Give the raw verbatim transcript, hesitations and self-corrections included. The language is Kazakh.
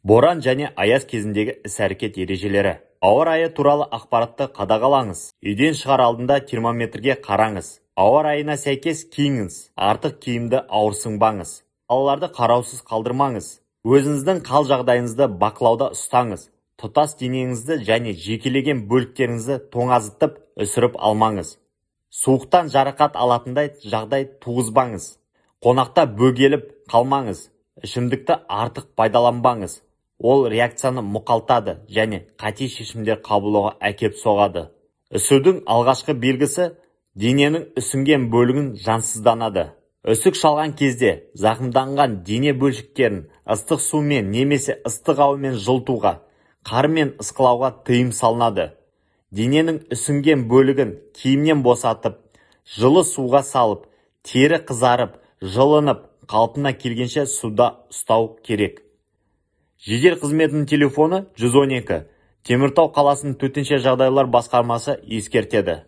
Боран және аяз кезіндегі іс-әрекет ережелері. Ауа райы туралы ақпаратты қадағалаңыз. Үйден шығар алдында термометрге қараңыз. Ауа райына сәйкес киіңіз. Артық киімді ауырсынбаңыз. Балаларды қараусыз қалдырмаңыз. Өзіңіздің қал жағдайыңызды бақылауда ұстаңыз. Тұтас денеңізді және жекелеген бөліктеріңізді тоңазытып үсіріп алмаңыз. Суықтан жарақат алатындай жағдай туғызбаңыз. Қонақта бөгеліп қалмаңыз. Ішімдікті артық пайдаланбаңыз. Ол реакцияны мұқалтады және қате шешімдер қабылдауға әкеп соғады. Үсудің алғашқы белгісі дененің үсінген бөлігін жансызданады. Үсік шалған кезде зақымданған дене бөлшектерін ыстық сумен немесе ыстық ауамен жылытуға, қармен ысқылауға тыйым салынады. Дененің үсінген бөлігін киімнен босатып, жылы суға салып, тері қызарып, жылынып, қалпына келгенше суда ұстау керек. Жедел қызметінің телефоны жүз он екі. Теміртау қаласының төтенше жағдайлар басқармасы ескертеді.